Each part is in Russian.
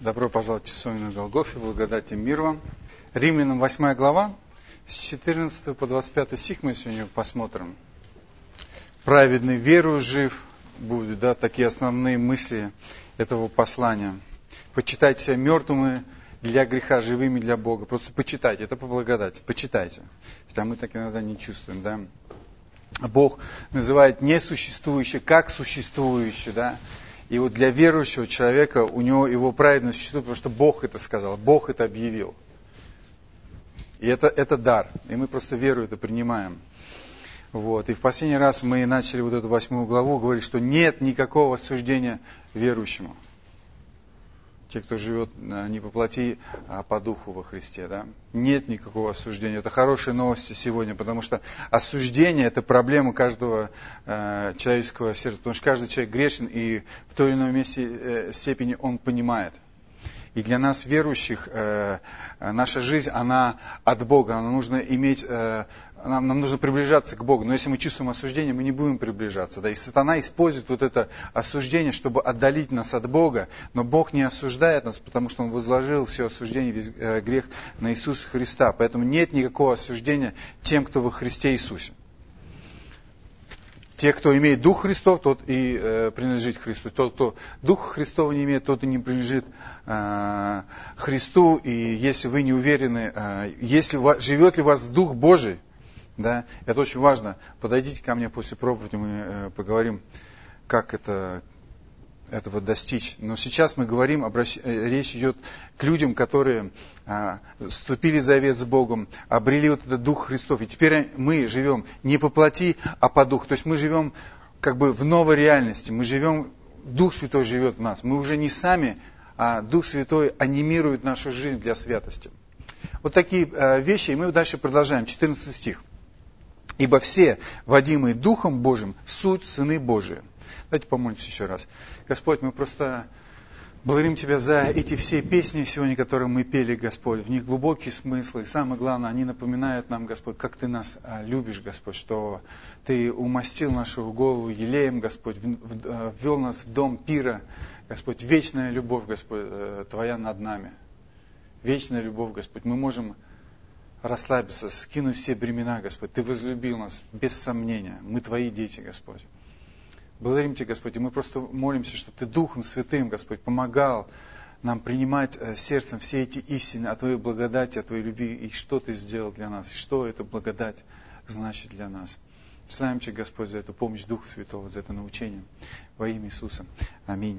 Добро пожаловать в часовню на Голгофе, благодать и мир вам. Римлянам 8 глава, с 14 по 25 стих мы сегодня посмотрим. Праведный верою жив будет, да, такие основные мысли этого послания. Почитайте себя мертвыми для греха, живыми для Бога. Просто почитайте, это по благодати, почитайте. Хотя мы так иногда не чувствуем, да. Бог называет несуществующее как существующее, да. И вот для верующего человека у него его праведность существует, потому что Бог это сказал, Бог это объявил. И это дар. И мы просто веру это принимаем. Вот. И в последний раз мы начали вот эту 8 главу говорить, что нет никакого осуждения верующему. Те, кто живет не по плоти, а по духу во Христе. Да? Нет никакого осуждения. Это хорошие новости сегодня, потому что осуждение – это проблема каждого человеческого сердца. Потому что каждый человек грешен, и в той или иной степени он понимает. И для нас, верующих, наша жизнь, она от Бога. Нам нужно нам нужно приближаться к Богу. Но если мы чувствуем осуждение, мы не будем приближаться. Да? И сатана использует вот это осуждение, чтобы отдалить нас от Бога. Но Бог не осуждает нас, потому что Он возложил все осуждение, весь грех на Иисуса Христа. Поэтому нет никакого осуждения тем, кто во Христе Иисусе. Те, кто имеет Дух Христов, тот и принадлежит Христу. Тот, кто Духа Христова не имеет, тот и не принадлежит Христу. И если вы не уверены, живет ли в вас Дух Божий, да, это очень важно. Подойдите ко мне после проповеди, мы поговорим, как этого достичь. Но сейчас мы говорим, речь идет к людям, которые вступили в завет с Богом, обрели вот этот Дух Христов. И теперь мы живем не по плоти, а по Духу. То есть мы живем как бы в новой реальности. Мы живем, Дух Святой живет в нас. Мы уже не сами, а Дух Святой анимирует нашу жизнь для святости. Вот такие вещи, и мы дальше продолжаем. 14 стих. «Ибо все, водимые Духом Божиим, суть сыны Божии». Давайте помолимся еще раз. Господь, мы просто благодарим Тебя за эти все песни сегодня, которые мы пели, Господь. В них глубокие смыслы. И самое главное, они напоминают нам, Господь, как Ты нас любишь, Господь, что Ты умастил нашу голову елеем, Господь, ввел нас в дом пира. Господь, вечная любовь, Господь, Твоя над нами. Вечная любовь, Господь. Мы можем расслабиться, скинуть все бремена, Господь. Ты возлюбил нас, без сомнения. Мы Твои дети, Господь. Благодарим Тебя, Господь, и мы просто молимся, чтобы Ты Духом Святым, Господь, помогал нам принимать сердцем все эти истины о Твоей благодати, о Твоей любви, и что Ты сделал для нас, и что эта благодать значит для нас. Славим Тебя, Господь, за эту помощь Духа Святого, за это научение. Во имя Иисуса. Аминь.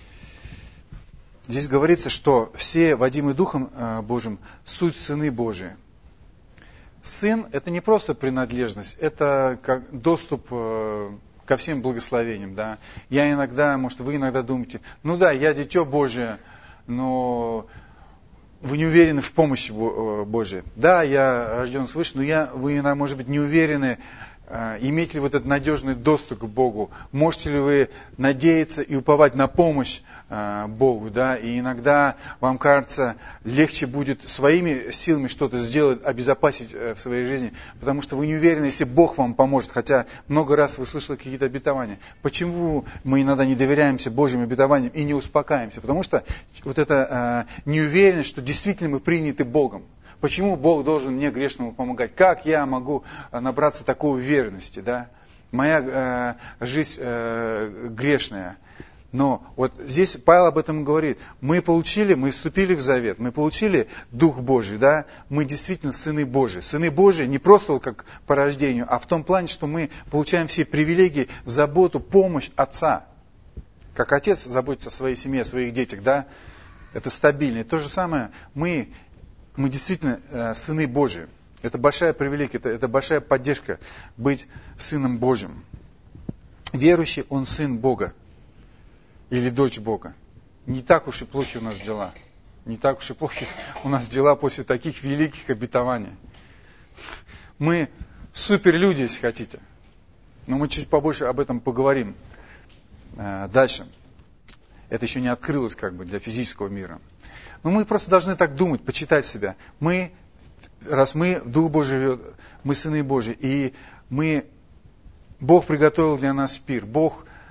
Здесь говорится, что все, водимые Духом Божьим, суть сыны Божии. Сын – это не просто принадлежность, это как доступ ко всем благословениям. Да? Я иногда, может, вы иногда думаете, ну да, я дитё Божие, но вы не уверены в помощи Божией. Да, я рожден свыше, но вы иногда, может быть, не уверены, имеете ли вы этот надежный доступ к Богу, можете ли вы надеяться и уповать на помощь Богу, да, и иногда вам кажется, легче будет своими силами что-то сделать, обезопасить в своей жизни, потому что вы не уверены, если Бог вам поможет, хотя много раз вы слышали какие-то обетования. Почему мы иногда не доверяемся Божьим обетованиям и не успокаиваемся? Потому что вот эта неуверенность, что действительно мы приняты Богом. Почему Бог должен мне, грешному, помогать? Как я могу набраться такой уверенности? Да? Моя жизнь грешная. Но вот здесь Павел об этом говорит. Мы вступили в завет, мы получили Дух Божий, да? Мы действительно сыны Божии. Сыны Божии не просто как по рождению, а в том плане, что мы получаем все привилегии, заботу, помощь Отца. Как Отец заботится о своей семье, о своих детях, да? Это стабильно. И то же самое мы действительно сыны Божии. Это большая привилегия, это большая поддержка быть сыном Божьим. Верующий, он сын Бога или дочь Бога. Не так уж и плохи у нас дела. Не так уж и плохи у нас дела после таких великих обетований. Мы суперлюди, если хотите. Но мы чуть побольше об этом поговорим дальше. Это еще не открылось как бы для физического мира. Но мы просто должны так думать, почитать себя. Раз мы, Дух Божий живет, мы сыны Божьи, и Бог приготовил для нас пир. Бог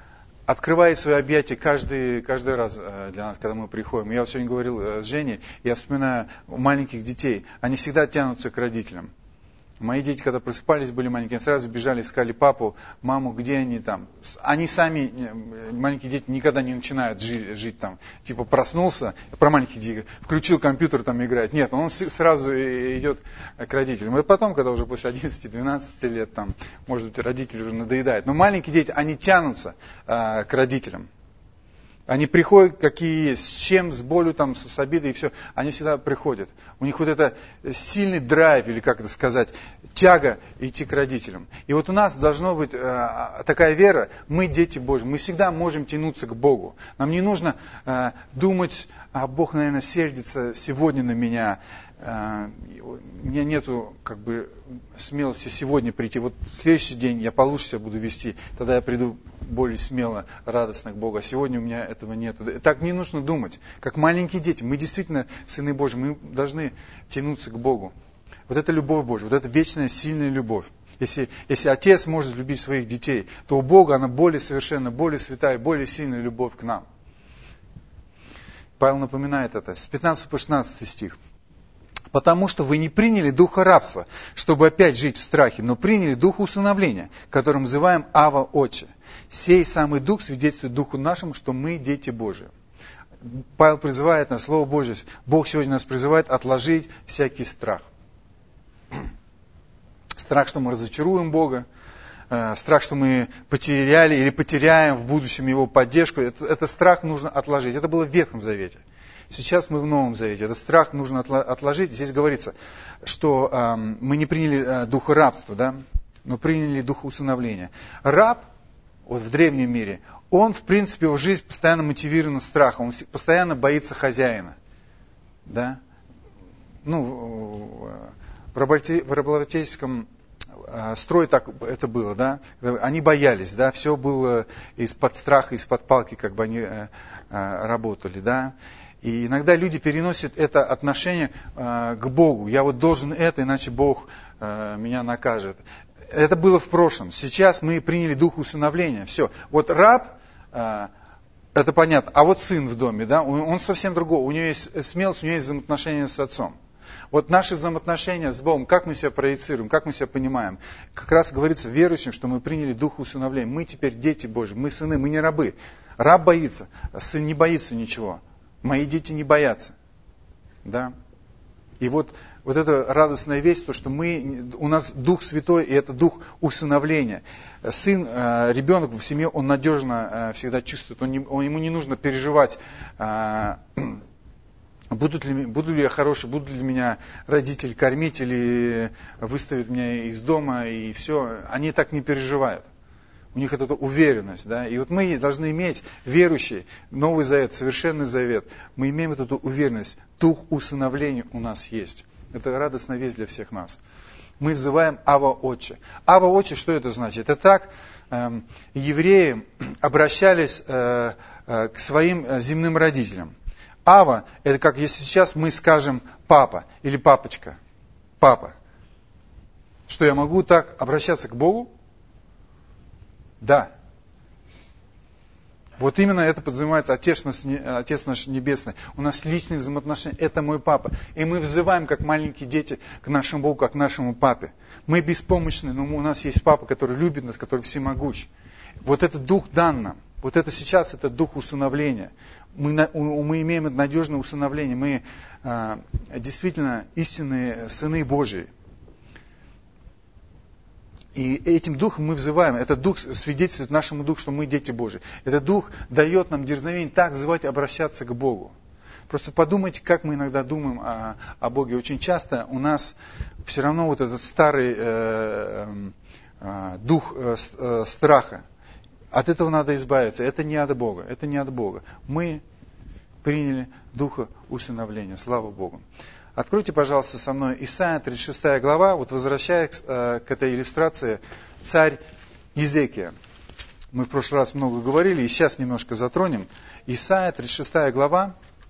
открывает свои объятия каждый раз для нас, когда мы приходим. Я вот сегодня говорил с Женей, я вспоминаю маленьких детей. Они всегда тянутся к родителям. Мои дети, когда просыпались, были маленькие, они сразу бежали, искали папу, маму, где они там. Они сами, маленькие дети, никогда не начинают жить там. Типа проснулся, про маленьких детей, включил компьютер, там играет. Нет, он сразу идет к родителям. И потом, когда уже после 11-12 лет, там, может быть, родители уже надоедают. Но маленькие дети, они тянутся к родителям. Они приходят, какие есть, с чем, с болью, там, с обидой и все. Они всегда приходят. У них вот это сильный драйв, или как это сказать, тяга идти к родителям. И вот у нас должна быть такая вера, мы дети Божьи, мы всегда можем тянуться к Богу. Нам не нужно думать, Бог, наверное, сердится сегодня на меня. У меня нету смелости сегодня прийти. Вот в следующий день я получше себя буду вести, тогда я приду более смело, радостно к Богу. А сегодня у меня этого нет. Так не нужно думать. Как маленькие дети, мы действительно сыны Божьи, мы должны тянуться к Богу. Вот это любовь Божья, вот это вечная, сильная любовь. Если отец может любить своих детей, то у Бога она более совершенна, более святая, более сильная любовь к нам. Павел напоминает это с 15 по 16 стих. «Потому что вы не приняли духа рабства, чтобы опять жить в страхе, но приняли духа усыновления, которым называем Ава Отче. Сей самый дух свидетельствует духу нашему, что мы дети Божии». Павел призывает нас, Слово Божье, Бог сегодня нас призывает отложить всякий страх. Страх, что мы разочаруем Бога, страх, что мы потеряли или потеряем в будущем Его поддержку. Этот страх нужно отложить. Это было в Ветхом Завете. Сейчас мы в Новом Завете. Этот страх нужно отложить. Здесь говорится, что мы не приняли духа рабства, да, но приняли духа усыновления. Раб, вот в древнем мире, он, в принципе, его жизнь постоянно мотивирована страхом. Он постоянно боится хозяина. Да? В рабовладельческом строе так это было, да? Они боялись, да? Все было из-под страха, из-под палки, как бы они работали, да? И иногда люди переносят это отношение к Богу. Я вот должен это, иначе Бог меня накажет. Это было в прошлом. Сейчас мы приняли дух усыновления. Все. Вот раб, это понятно. А вот сын в доме, да, он совсем другой. У него есть смелость, у него есть взаимоотношения с отцом. Вот наши взаимоотношения с Богом, как мы себя проецируем, как мы себя понимаем. Как раз говорится верующим, что мы приняли дух усыновления. Мы теперь дети Божьи, мы сыны, мы не рабы. Раб боится, сын не боится ничего. Мои дети не боятся. Да? И вот эта радостная весть, то, что у нас Дух Святой, и это Дух усыновления. Сын, ребенок в семье, он надежно всегда чувствует, ему не нужно переживать, буду ли я хороший, будут ли меня родители кормить, или выставят меня из дома, и все. Они так не переживают. У них это уверенность, да, и вот мы должны иметь, верующие, Новый Завет, Совершенный Завет, мы имеем эту уверенность, дух усыновления у нас есть. Это радостная весть для всех нас. Мы взываем Ава Отче. Ава Отче, что это значит? Это так евреи обращались к своим земным родителям. Ава, это как если сейчас мы скажем папа или папочка, папа. Что я могу так обращаться к Богу? Да. Вот именно это подразумевается Отец наш Небесный. У нас личные взаимоотношения. Это мой папа. И мы взываем, как маленькие дети, к нашему Богу, как к нашему папе. Мы беспомощны, но у нас есть папа, который любит нас, который всемогущ. Вот этот дух дан нам. Вот это сейчас, это дух усыновления. Мы имеем это надежное усыновление. Мы действительно истинные сыны Божии. И этим духом мы взываем. Этот дух свидетельствует нашему духу, что мы дети Божии. Этот дух дает нам дерзновение так взывать, обращаться к Богу. Просто подумайте, как мы иногда думаем о Боге. Очень часто у нас все равно вот этот старый дух страха. От этого надо избавиться. Это не от Бога. Это не от Бога. Мы приняли духа усыновления. Слава Богу. Откройте, пожалуйста, со мной Исайя 36 глава, вот возвращаясь к этой иллюстрации, царь Иезекия. Мы в прошлый раз много говорили, и сейчас немножко затронем. Исайя 36 глава,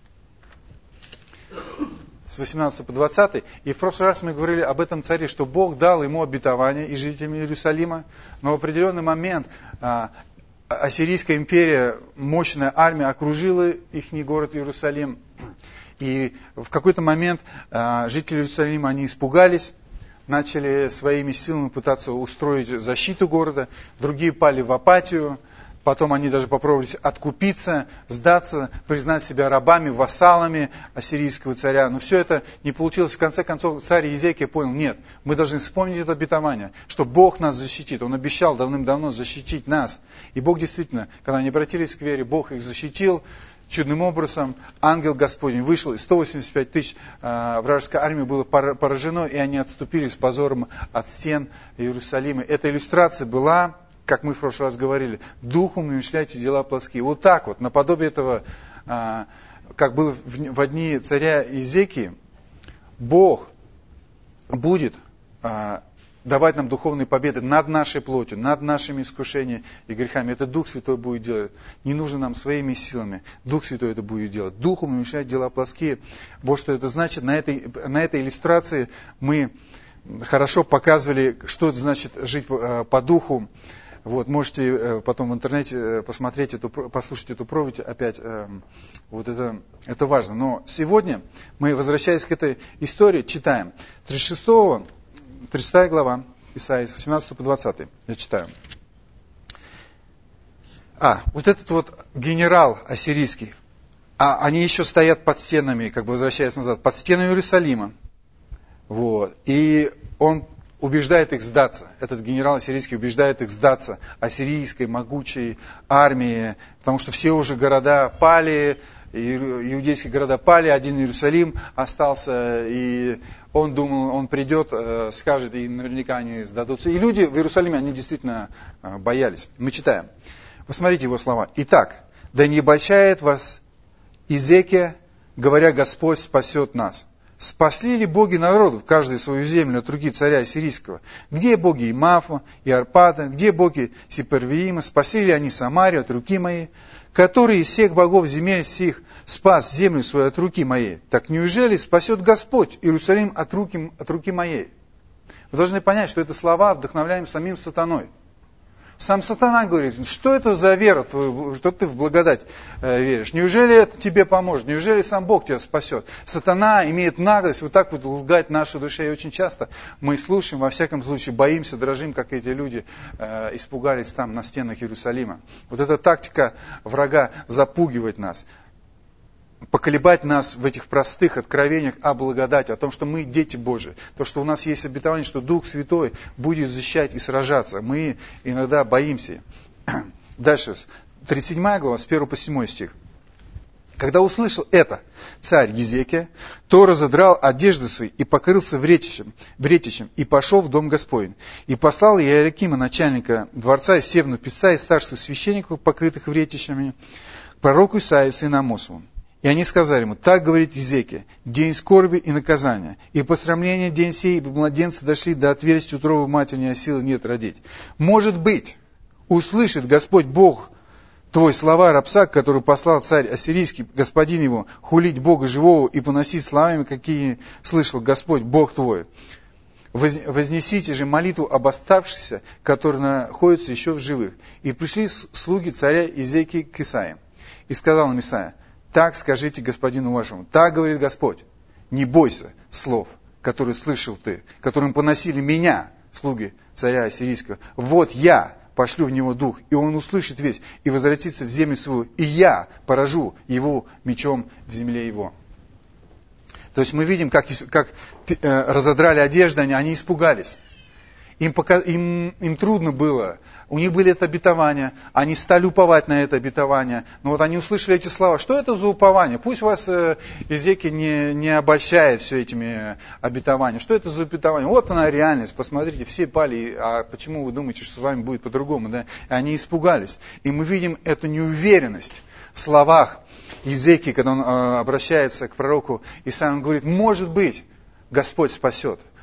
с 18 по 20. И в прошлый раз мы говорили об этом царе, что Бог дал ему обетование и жителям Иерусалима, но в определенный момент Ассирийская империя, мощная армия окружила их город Иерусалим. И в какой-то момент жители Иерусалима, они испугались, начали своими силами пытаться устроить защиту города. Другие пали в апатию. Потом они даже попробовали откупиться, сдаться, признать себя рабами, вассалами ассирийского царя. Но все это не получилось. В конце концов, царь Иезекия понял, нет, мы должны вспомнить это обетование, что Бог нас защитит. Он обещал давным-давно защитить нас. И Бог действительно, когда они обратились к вере, Бог их защитил. Чудным образом ангел Господень вышел, и 185 тысяч вражеской армии было поражено, и они отступили с позором от стен Иерусалима. Эта иллюстрация была, как мы в прошлый раз говорили, духом умышляйте дела плотские. Вот так вот, наподобие этого, как было в дни царя Иезекии, Бог будет давать нам духовные победы над нашей плотью, над нашими искушениями и грехами. Это Дух Святой будет делать. Не нужно нам своими силами. Дух Святой это будет делать. Духом умышляйте дела плотские. Вот что это значит. На этой иллюстрации мы хорошо показывали, что это значит жить по духу. Вот, можете потом в интернете посмотреть, послушать эту проповедь опять. Вот это важно. Но сегодня мы, возвращаясь к этой истории, читаем 36 глава Исаии, с 18 по 20. Я читаю. Вот этот вот генерал ассирийский, они еще стоят под стенами, как бы возвращаясь назад, под стенами Иерусалима. Вот, и он убеждает их сдаться. Этот генерал ассирийский убеждает их сдаться ассирийской могучей армии, потому что все уже города пали, иудейские города пали, один Иерусалим остался, и он думал, он придет, скажет, и наверняка они сдадутся. И люди в Иерусалиме, они действительно боялись. Мы читаем. Посмотрите его слова. «Итак, да не обольщает вас Иезекия, говоря, Господь спасет нас. Спасли ли боги народов, каждый свою землю от руки царя Ассирийского? Где боги Имафа и Арпада? Где боги Сепервиима? Спасли ли они Самарию от руки моей? Который из всех богов земель сих спас землю свою от руки моей? Так неужели спасет Господь Иерусалим от руки моей?» Вы должны понять, что это слова вдохновляем самим сатаной. Сам сатана говорит, что это за вера, что ты в благодать веришь? Неужели это тебе поможет? Неужели сам Бог тебя спасет? Сатана имеет наглость вот так вот лгать в нашей душе. И очень часто мы слушаем, во всяком случае, боимся, дрожим, как эти люди испугались там на стенах Иерусалима. Вот эта тактика врага запугивать нас, поколебать нас в этих простых откровениях о благодати, о том, что мы дети Божии, то, что у нас есть обетование, что Дух Святой будет защищать и сражаться. Мы иногда боимся. Дальше, 37 глава, с 1 по 7 стих. «Когда услышал это царь Иезекия, то разодрал одежды свои и покрылся вретищем, и пошел в дом Господень. И послал Иоиакима, начальника дворца, и Севну писца, и старших священников, покрытых вретищами, к пророку Исаии, сына Амосову. И они сказали ему, так говорит Иезекия, день скорби и наказания, и посрамление день сей, ибо младенцы дошли до отверстия утробы матери, а силы нет родить. Может быть, услышит Господь Бог твой слова рабца, который послал царь ассирийский, господин его, хулить Бога живого и поносить словами, какие слышал Господь Бог твой. Вознесите же молитву об оставшихся, которые находятся еще в живых. И пришли слуги царя Иезекии к Исаии. И сказал им Исаия, так скажите господину вашему, так говорит Господь, не бойся слов, которые слышал ты, которым поносили меня, слуги царя ассирийского. Вот я пошлю в него дух, и он услышит весь, и возвратится в землю свою, и я поражу его мечом в земле его». То есть мы видим, как разодрали одежды, они испугались. Им трудно было. У них были это обетования. Они стали уповать на это обетование. Но вот они услышали эти слова. Что это за упование? Пусть вас Иезекия не обольщает все этими обетованиями. Что это за обетование? Вот она реальность. Посмотрите, все пали. А почему вы думаете, что с вами будет по-другому? Да? И они испугались. И мы видим эту неуверенность в словах Иезекии, когда он обращается к пророку Исаии. Он говорит, может быть, Господь спасет.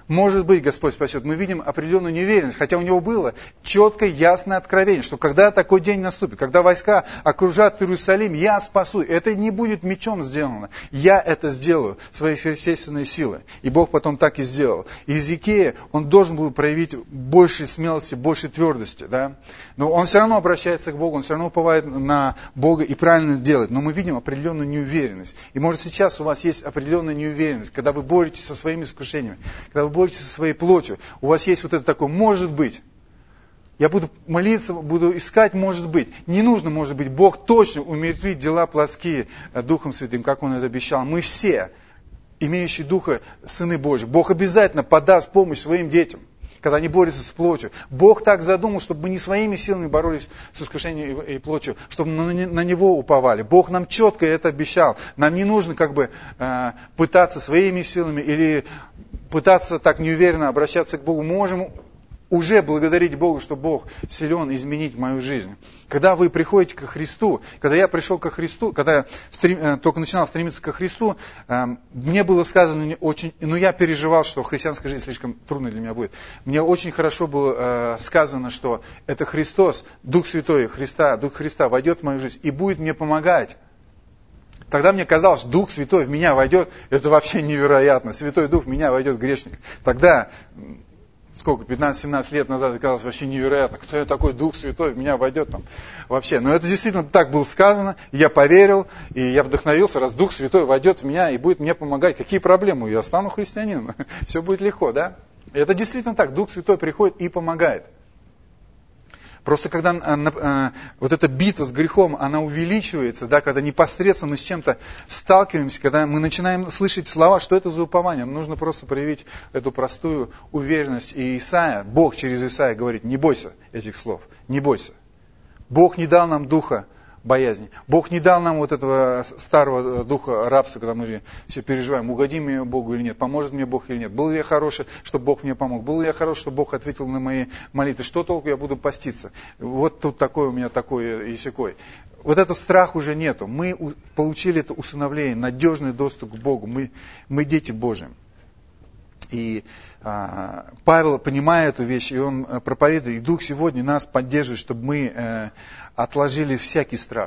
Может быть, Господь спасет. Мы видим определенную неуверенность, хотя у него было четкое, ясное откровение, что когда такой день наступит, когда войска окружат Иерусалим, я спасу. Это не будет мечом сделано. Я это сделаю, своей сверхъестественной силой. И Бог потом так и сделал. Иезекия, он должен был проявить больше смелости, больше твердости. Да? Но он все равно обращается к Богу, он все равно уповает на Бога и правильно сделает. Но мы видим определенную неуверенность. И может сейчас у вас есть определенная неуверенность, когда вы боретесь со своими искушениями, когда вы боретесь со своей плотью, у вас есть вот это такое «может быть». Я буду молиться, буду искать «может быть». Не нужно «может быть». Бог точно умертвит дела плотские Духом Святым, как Он это обещал. Мы все, имеющие Духа, сыны Божьи. Бог обязательно подаст помощь своим детям, когда они борются с плотью. Бог так задумал, чтобы мы не своими силами боролись с искушением и плотью, чтобы на Него уповали. Бог нам четко это обещал. Нам не нужно пытаться своими силами или пытаться так неуверенно обращаться к Богу. Мы можем уже благодарить Бога, что Бог силен изменить мою жизнь. Когда вы приходите ко Христу, когда я пришел ко Христу, когда я только начинал стремиться ко Христу, мне было сказано очень, я переживал, что христианская жизнь слишком трудной для меня будет. Мне очень хорошо было сказано, что это Христос, Дух Святой Христа, Дух Христа войдет в мою жизнь и будет мне помогать. Тогда мне казалось, что Дух Святой в меня войдет, это вообще невероятно. Святой Дух в меня войдет, грешник. Тогда, 15-17 лет назад, это казалось вообще невероятно. Кто я такой, Дух Святой в меня войдет там вообще. Но это действительно так было сказано, я поверил, и я вдохновился, раз Дух Святой войдет в меня и будет мне помогать. Какие проблемы? Я стану христианином. Все будет легко, да? И это действительно так. Дух Святой приходит и помогает. Просто когда вот эта битва с грехом, она увеличивается, да, когда непосредственно мы с чем-то сталкиваемся, когда мы начинаем слышать слова, что это за упование, нам нужно просто проявить эту простую уверенность. И Исаия, Бог через Исаия говорит, не бойся этих слов, не бойся. Бог не дал нам духа боязни. Бог не дал нам вот этого старого духа рабства, когда мы все переживаем, угодим мне Богу или нет, поможет мне Бог или нет. Был ли я хороший, чтобы Бог мне помог? Был ли я хороший, чтобы Бог ответил на мои молитвы? Что толку я буду поститься? Вот тут такое у меня такое и сякой. Вот этот страх уже нету. Мы получили это усыновление, надежный доступ к Богу. Мы дети Божьи. И Павел, понимая эту вещь, и он проповедует, и Дух сегодня нас поддерживает, чтобы мы отложили всякий страх.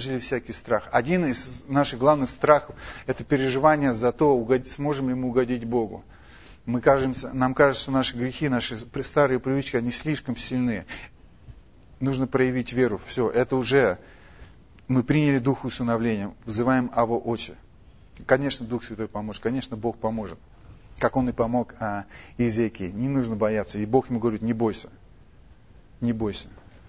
Один из наших главных страхов – это переживание за то, сможем ли мы угодить Богу. Нам кажется, что наши грехи, наши старые привычки, они слишком сильны. Нужно проявить веру. Все, это уже мы приняли Дух усыновления, взываем Авва Отче. Конечно, Дух Святой поможет, конечно, Бог поможет. Как Он и помог Иезекии. Не нужно бояться. И Бог ему говорит, не бойся. Не бойся.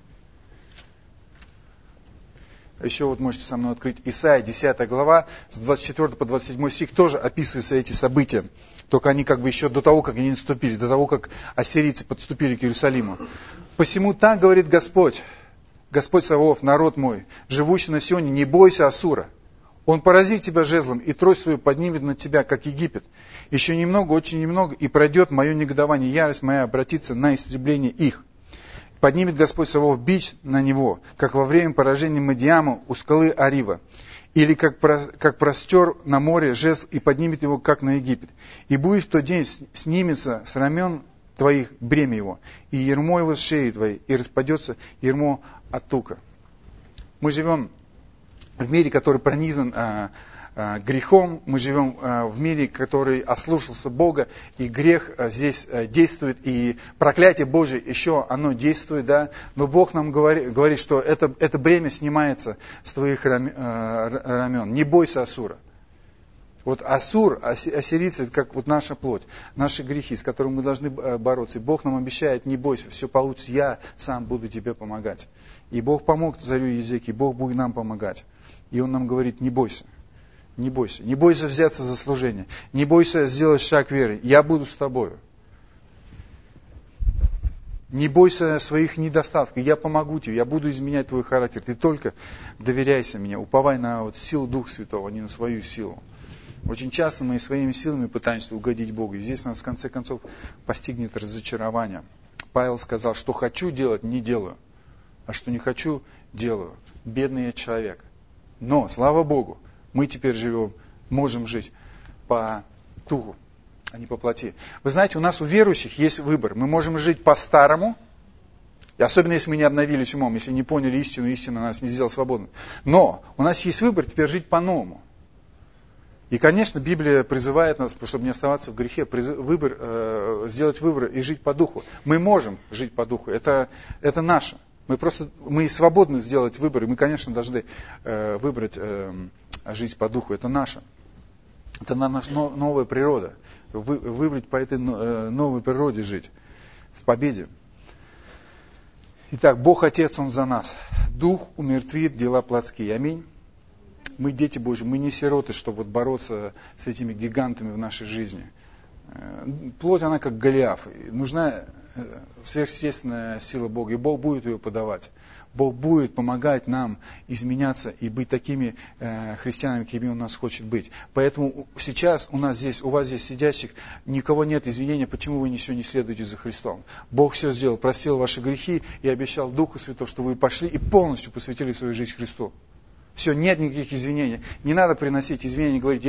Еще вот можете со мной открыть Исайя, 10 глава, с 24 по 27 стих, тоже описываются эти события. Только они как бы еще до того, как они наступили, до того, как ассирийцы подступили к Иерусалиму. «Посему так говорит Господь, Господь Саваоф, народ мой, живущий на Сионе, не бойся Ассура. Он поразит тебя жезлом, и трость свою поднимет на тебя, как Египет. Еще немного, очень немного, и пройдет мое негодование, ярость моя обратится на истребление их. Поднимет Господь Саваоф бич на него, как во время поражения Мадиама у скалы Арива. Или как простер на море жезл, и поднимет его, как на Египет. И будет в тот день снимется с рамен твоих бремя его, и ярмо его с шеи твоей, и распадется ярмо от тука». Мы живем в мире, который пронизан грехом, мы живем в мире, который ослушался Бога, и грех здесь действует, и проклятие Божие еще оно действует, да, но Бог нам говорит, что это бремя снимается с твоих рамен. Не бойся Ассура. Вот Ассур, ассирийцы, это как вот наша плоть, наши грехи, с которыми мы должны бороться. И Бог нам обещает, не бойся, все получится, я сам буду тебе помогать. И Бог помог царю Иезекии, Бог будет нам помогать. И Он нам говорит, не бойся, не бойся. Не бойся взяться за служение, не бойся сделать шаг веры, я буду с тобою. Не бойся своих недостатков, я помогу тебе, я буду изменять твой характер. Ты только доверяйся мне, уповай на силу Духа Святого, а не на свою силу. Очень часто мы своими силами пытаемся угодить Богу. И здесь нас в конце концов постигнет разочарование. Павел сказал, что хочу делать, не делаю. А что не хочу, делаю. Бедный я человек. Но, слава Богу, мы теперь живем, можем жить по духу. а не по плоти. Вы знаете, у нас у верующих есть выбор. Мы можем жить по-старому, и особенно если мы не обновились умом, если не поняли истину, истина нас не сделала свободным. Но у нас есть выбор теперь жить по-новому. И, конечно, Библия призывает нас, чтобы не оставаться в грехе, сделать выбор и жить по духу. Мы можем жить по духу, это наше. Мы свободны сделать выбор, и мы, конечно, должны выбрать жить по духу, это наше. Это наша новая природа. Выбрать по этой новой природе жить, в победе. Итак, Бог Отец, Он за нас. Дух умертвит дела плотские. Аминь. Мы дети Божьи, мы не сироты, чтобы бороться с этими гигантами в нашей жизни. Плоть, она как Голиаф. Нужна сверхъестественная сила Бога, и Бог будет ее подавать. Бог будет помогать нам изменяться и быть такими христианами, какими Он нас хочет быть. Поэтому сейчас у вас здесь сидящих, никого нет извинения, почему вы еще не следуете за Христом. Бог все сделал, простил ваши грехи и обещал Духу Святому, что вы пошли и полностью посвятили свою жизнь Христу. Все, нет никаких извинений. Не надо приносить извинения, говорить,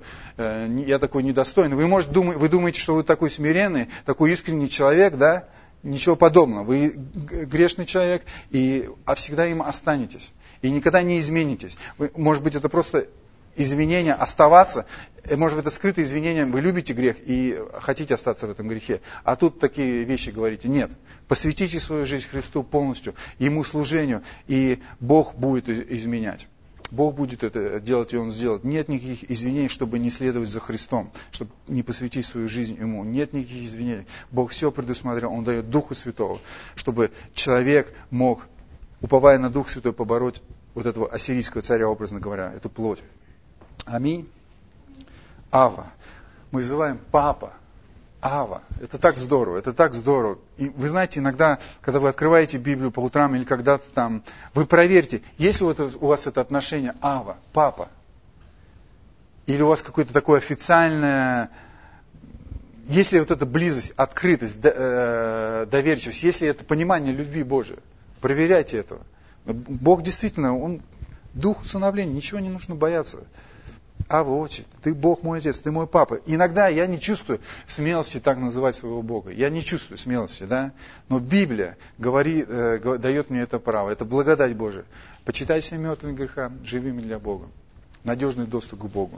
я такой недостойный. Вы думаете, что вы такой смиренный, такой искренний человек, да? Ничего подобного. Вы грешный человек, а всегда им останетесь. И никогда не изменитесь. Может быть, это просто извинение оставаться. Может быть, это скрытое извинение. Вы любите грех и хотите остаться в этом грехе. А тут такие вещи говорите. Нет. Посвятите свою жизнь Христу полностью, Ему служению, и Бог будет изменять. Бог будет это делать, и Он сделает. Нет никаких извинений, чтобы не следовать за Христом, чтобы не посвятить свою жизнь Ему. Нет никаких извинений. Бог все предусмотрел. Он дает Духа Святого, чтобы человек мог, уповая на Дух Святой, побороть вот этого ассирийского царя, образно говоря, эту плоть. Аминь. Ава. Мы называем Папа. Ава. Это так здорово, это так здорово. И вы знаете, иногда, когда вы открываете Библию по утрам или когда-то там, вы проверьте, есть ли у вас это отношение Ава, Папа. Или у вас какое-то такое официальное, есть ли вот эта близость, открытость, доверчивость, есть ли это понимание любви Божией. Проверяйте это. Бог действительно, Он дух усыновления, ничего не нужно бояться. Ава, отче, ты Бог мой Отец, ты мой Папа. Иногда я не чувствую смелости так называть своего Бога. Я не чувствую смелости, да? Но Библия дает мне это право. Это благодать Божия. Почитайся мертвыми греха, живыми для Бога. Надежный доступ к Богу.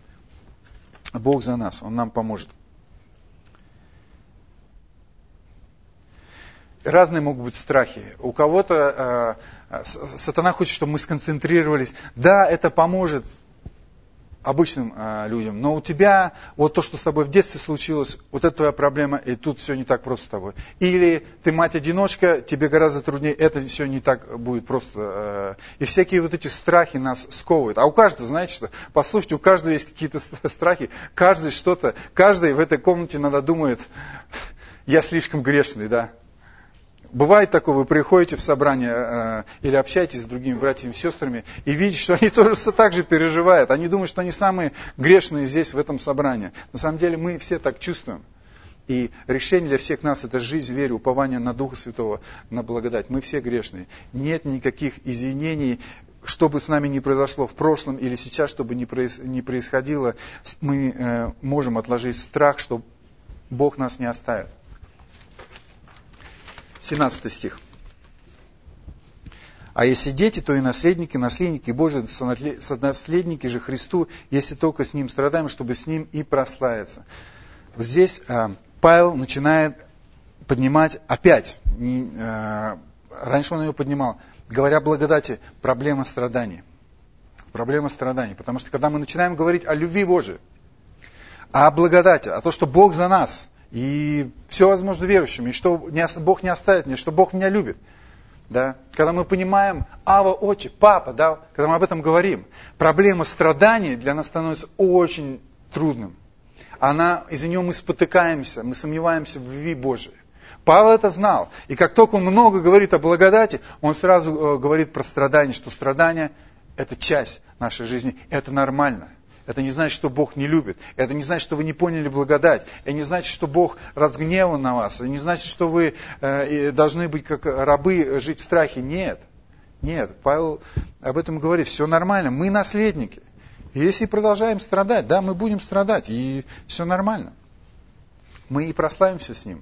Бог за нас, Он нам поможет. Разные могут быть страхи. У кого-то сатана хочет, чтобы мы сконцентрировались. Да, это поможет обычным людям, но у тебя вот то, что с тобой в детстве случилось, вот это твоя проблема, и тут все не так просто с тобой. Или ты мать-одиночка, тебе гораздо труднее, это все не так будет просто. И всякие вот эти страхи нас сковывают. А у каждого, знаете что, послушайте, у каждого есть какие-то страхи, каждый в этой комнате иногда думает, я слишком грешный, да. Бывает такое, вы приходите в собрание или общаетесь с другими братьями и сестрами и видите, что они тоже так же переживают. Они думают, что они самые грешные здесь, в этом собрании. На самом деле мы все так чувствуем. И решение для всех нас – это жизнь, веру, упование на Духа Святого, на благодать. Мы все грешные. Нет никаких извинений, что бы с нами ни произошло в прошлом или сейчас, чтобы не происходило. Мы можем отложить страх, что Бог нас не оставит. 17 стих. А если дети, то и наследники, наследники Божии, сонаследники же Христу, если только с Ним страдаем, чтобы с Ним и прославиться. Вот здесь Павел начинает поднимать опять, раньше он ее поднимал, говоря о благодати, проблема страданий. Проблема страданий. Потому что когда мы начинаем говорить о любви Божией, о благодати, о том, что Бог за нас, и все возможно верующим, и что Бог не оставит меня, что Бог меня любит. Да? Когда мы понимаем, Ава, Отче, Папа, да? Когда мы об этом говорим, проблема страданий для нас становится очень трудным. Из-за нее мы спотыкаемся, мы сомневаемся в любви Божией. Павел это знал. И как только он много говорит о благодати, он сразу говорит про страдания, что страдания – это часть нашей жизни, это нормально. Это не значит, что Бог не любит. Это не значит, что вы не поняли благодать. Это не значит, что Бог разгневан на вас. Это не значит, что вы должны быть как рабы, жить в страхе. Нет. Нет. Павел об этом говорит. Все нормально. Мы наследники. И если продолжаем страдать, да, мы будем страдать. И все нормально. мы и прославимся с Ним.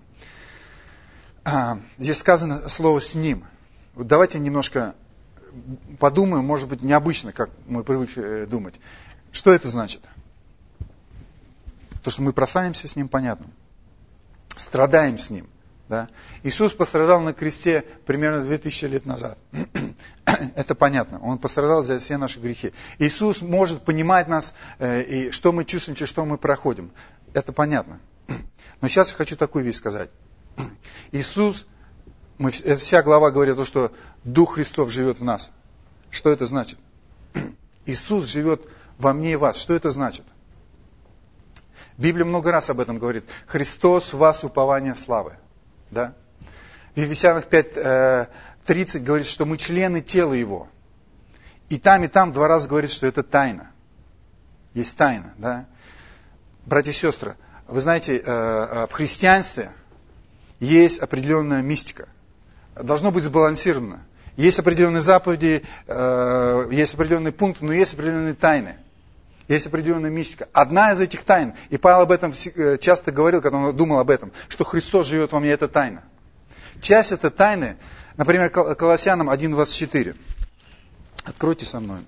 Здесь сказано слово «с Ним». Вот давайте немножко подумаем, может быть, необычно, как мы привыкли думать. Что это значит? То, что мы прославимся с Ним, понятно. Страдаем с Ним. Да? Иисус пострадал на кресте примерно 2000 лет назад. Это понятно. Он пострадал за все наши грехи. Иисус может понимать нас, и что мы чувствуем, через что мы проходим. Это понятно. Но сейчас я хочу такую вещь сказать. Иисус, вся глава говорит о том, что Дух Христов живет в нас. Что это значит? Иисус живет во мне и вас. Что это значит? Библия много раз об этом говорит. Христос в вас упование славы. Да? В Ефесянах 5:30 говорит, что мы члены тела Его. И там 2 раза говорит, что это тайна. Есть тайна. Да? Братья и сестры, вы знаете, в христианстве есть определенная мистика. Должно быть сбалансировано. Есть определенные заповеди, есть определенные пункты, но есть определенные тайны. Есть определенная мистика. Одна из этих тайн, и Павел об этом часто говорил, когда он думал об этом, что Христос живет во мне, это тайна. Часть этой тайны, например, Колоссянам 1:24. Откройте со мной.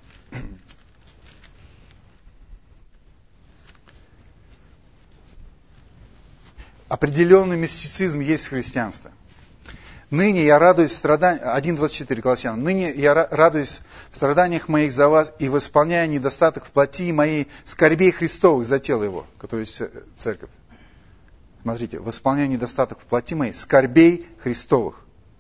Определенный мистицизм есть в христианстве. Ныне я радуюсь в страданиях, 1:24 Колоссянам, ныне я радуюсь в страданиях моих за вас и восполняю недостаток в плоти моей скорбей Христовых за тело Его, которое есть церковь. Смотрите, восполняю недостаток в плоти моей скорбей Христовых.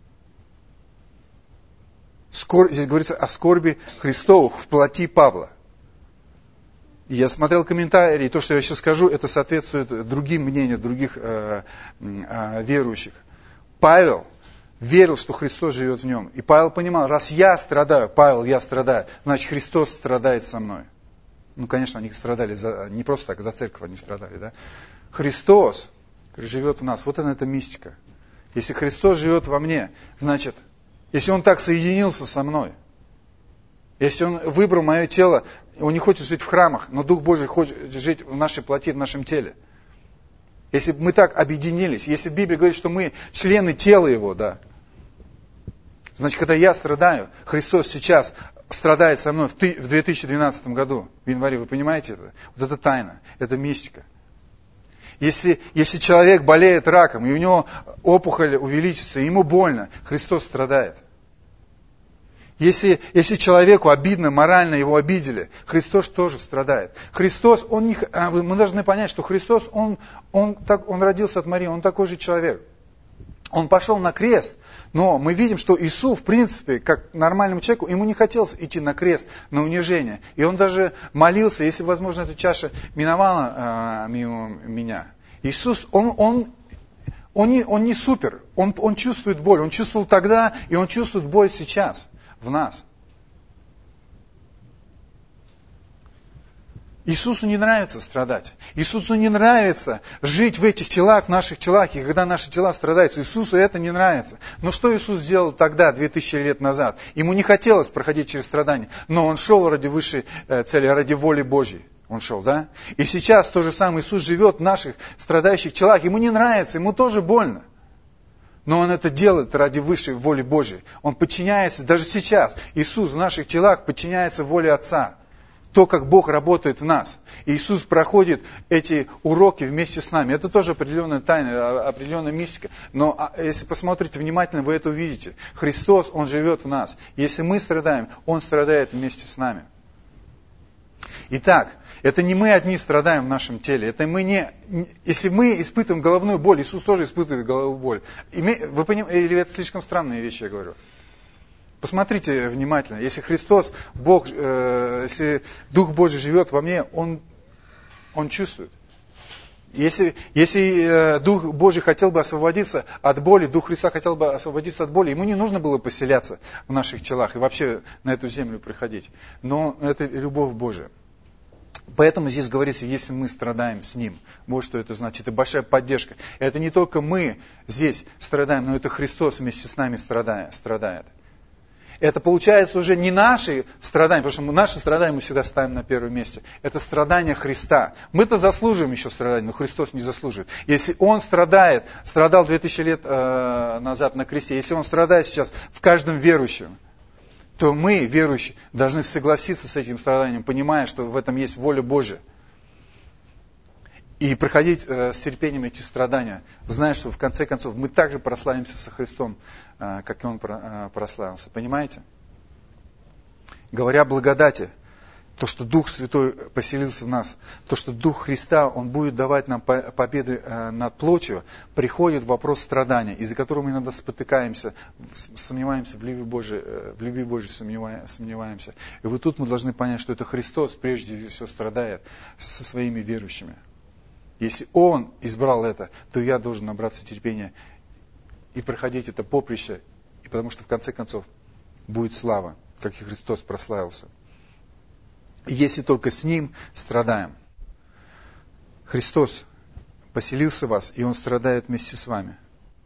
Здесь говорится о скорби Христовых в плоти Павла. И я смотрел комментарии, и то, что я сейчас скажу, это соответствует другим мнениям, других верующих. Павел верил, что Христос живет в нем. И Павел понимал, раз я страдаю, я страдаю, значит Христос страдает со мной. Ну, конечно, они страдали, не просто так, за церковь они страдали. Да? Христос живет в нас. Вот она, эта мистика. Если Христос живет во мне, значит, если Он так соединился со мной, если Он выбрал мое тело, Он не хочет жить в храмах, но Дух Божий хочет жить в нашей плоти, в нашем теле. Если мы так объединились, если Библия говорит, что мы члены тела Его, да, значит, когда я страдаю, Христос сейчас страдает со мной в 2012 году, в январе, вы понимаете это? Вот это тайна, это мистика. Если человек болеет раком, и у него опухоль увеличится, и ему больно, Христос страдает. Если человеку обидно, морально его обидели, Христос тоже страдает. Христос, мы должны понять, что Христос, он родился от Марии, Он такой же человек. Он пошел на крест, но мы видим, что Иисус, в принципе, как нормальному человеку, ему не хотелось идти на крест, на унижение. И Он даже молился, если, возможно, эта чаша миновала мимо меня. Иисус, Он не супер, Он чувствует боль, Он чувствовал тогда, и Он чувствует боль сейчас в нас. Иисусу не нравится страдать. Иисусу не нравится жить в этих телах, в наших телах, и когда наши тела страдают. Иисусу это не нравится. Но что Иисус сделал тогда, 2000 лет назад? Ему не хотелось проходить через страдания, но Он шел ради высшей цели, ради воли Божьей. Он шел, да? И сейчас то же самое Иисус живет в наших страдающих телах. Ему не нравится, ему тоже больно. Но Он это делает ради высшей воли Божьей. Он подчиняется, даже сейчас, Иисус в наших телах подчиняется воле Отца. То, как Бог работает в нас. И Иисус проходит эти уроки вместе с нами. Это тоже определенная тайна, определенная мистика. Но если посмотрите внимательно, вы это увидите. Христос, Он живет в нас. Если мы страдаем, Он страдает вместе с нами. Итак, это не мы одни страдаем в нашем теле. Это если мы испытываем головную боль, Иисус тоже испытывает головную боль. Вы понимаете, или это слишком странные вещи я говорю? Посмотрите внимательно. Если Христос, Бог, если Дух Божий живет во мне, Он чувствует. Если Дух Божий хотел бы освободиться от боли, Дух Христа хотел бы освободиться от боли, Ему не нужно было поселяться в наших телах и вообще на эту землю приходить. Но это любовь Божия. Поэтому здесь говорится, если мы страдаем с Ним, вот что это значит, это большая поддержка. Это не только мы здесь страдаем, но это Христос вместе с нами страдает. Это получается уже не наши страдания, потому что наши страдания мы всегда ставим на первом месте. Это страдания Христа. Мы-то заслуживаем еще страданий, но Христос не заслуживает. Если Он страдал 2000 лет назад на кресте, если Он страдает сейчас в каждом верующем, то мы, верующие, должны согласиться с этим страданием, понимая, что в этом есть воля Божья. И проходить с терпением эти страдания, зная, что в конце концов мы также прославимся со Христом, как и Он прославился. Понимаете? Говоря о благодати, то, что Дух Святой поселился в нас, то, что Дух Христа, Он будет давать нам победы над плотью, приходит вопрос страдания, из-за которого мы иногда спотыкаемся, сомневаемся в любви Божьей сомневаемся. И вот тут мы должны понять, что это Христос прежде всего страдает со своими верующими. Если Он избрал это, то я должен набраться терпения и проходить это поприще, и потому что в конце концов будет слава, как и Христос прославился. И если только с Ним страдаем. Христос поселился в вас, и Он страдает вместе с вами.